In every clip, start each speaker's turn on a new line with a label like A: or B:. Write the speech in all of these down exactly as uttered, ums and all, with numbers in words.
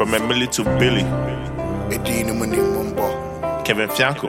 A: From Emily to Billy. Kevin Fianco.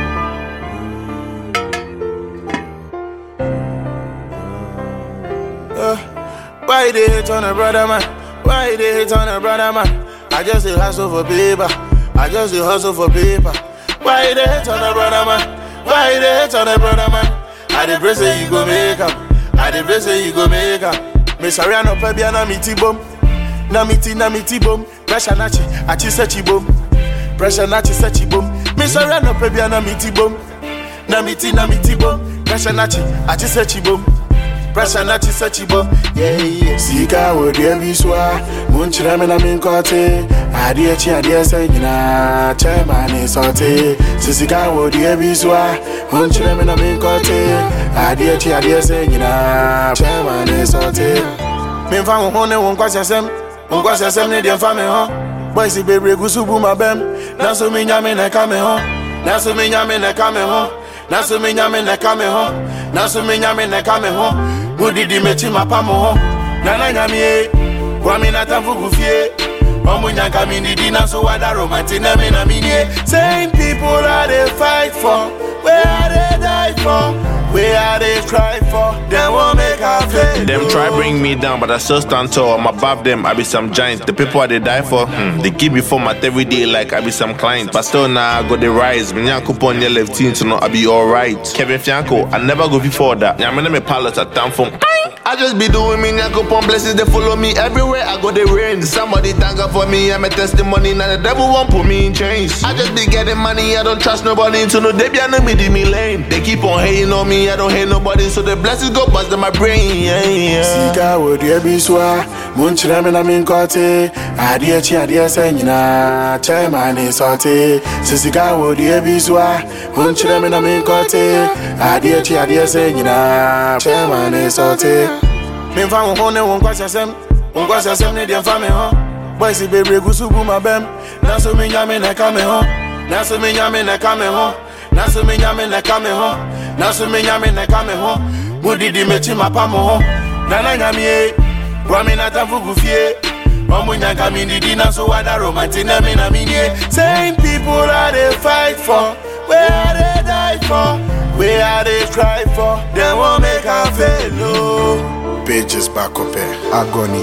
B: Uh, why they hate on a brother man? Why they hate on a brother man? I just a hustle for paper. I just a hustle for paper. Why they hate on a brother man? Why they hate on a brother man? I dey pray say you go make am. I dey pray say you go make am. Me sorry I no pay na miti bom. Na miti na miti bom. Pressure nachi, achi sechi bom. Pressure nachi sechi bom. Me sorry I no pay na miti bom. Na miti na miti bom. Pressure nachi, achi sechi bom. Pressure nachi sechi bom. Yeah yeah. Sika wo dey biswa. Munchira me na min kote. Adie chi adie se nyina. Chema ni sote. Sika wo dey biswa. Munchira me na min kote. Adie chi adie se nyina. Chema ni sote. Me fa wo hone won kwase sem. Won kwase sem ne dey fa me ho. Boy si bebre gusubu mabem. Na so me nyame na ka me ho. Na so me nyame na ka me ho. Na so me nyame na ka me ho. Na so me nyame na ka me ho. Mudidi mechi mapamo ho. Na na nyame e. Kwa mi na tamfu kufie. Omu nyanka mi nidi na so wada romanti na mi na minie. Same people are they fight for. Where are they die for? Where are they cry for? They won't make a fail.
A: Them try bring me down, but I still stand tall. I'm above them, I be some giant. The people I they die for, hmm, they give me format every day like I be some client. But still now nah, I got the rise. Me nyan coupon your left team to know I be alright. Kevin Fianco, I never go before that. Yeah, I'm me pilot at town from. I just be doing me nyan coupon blessings. They follow me everywhere. I go the rain. Somebody thank God for me. I'm a testimony. Now the devil won't put me in chains. I just be getting money. I don't trust nobody. To know they be no me di me lane. They keep on hating on me. I don't hate nobody, so the blessings go bust in my brain. Yeah, yeah.
B: Sika wo dey biswa, munchira me na min kote. Adie chi adie se nyina, chema ni sote. Sika wo dey biswa, munchira me na min kote. Adie chi adie se nyina, chema ni sote. Me fa wo hone won kwase sem, won kwase sem ne dey fa me ho. Boy si bebre gusubu mabem, na so me nyame na ka me ho. Na so me nyame na ka me ho. Na so me nyame na ka me ho. Na so me nyame na ka me ho. Mudidi mechi mapamo ho. Na na nyame e. Kwa mi na tamfu kufie. Omu nyanka mi nidi na so wada romanti na mi na minie. Same people are they fight for. Where are they die for? Where are they cry for? They won't make a fail, no. Pages back up here. Agony.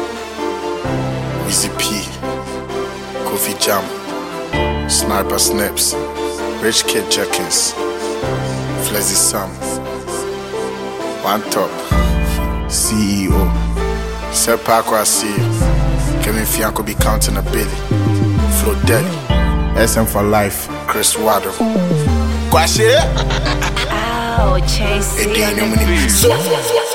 B: Easy P. Kofi Jam. Sniper Snips. Rich Kid Jenkins. Flezzy Sam. One Top. C E O. Sepako C. Kevin Fianco be counting a billy. Flo Deli. S M for life. Chris Waddle. Kwashe.
C: Oh, Chase.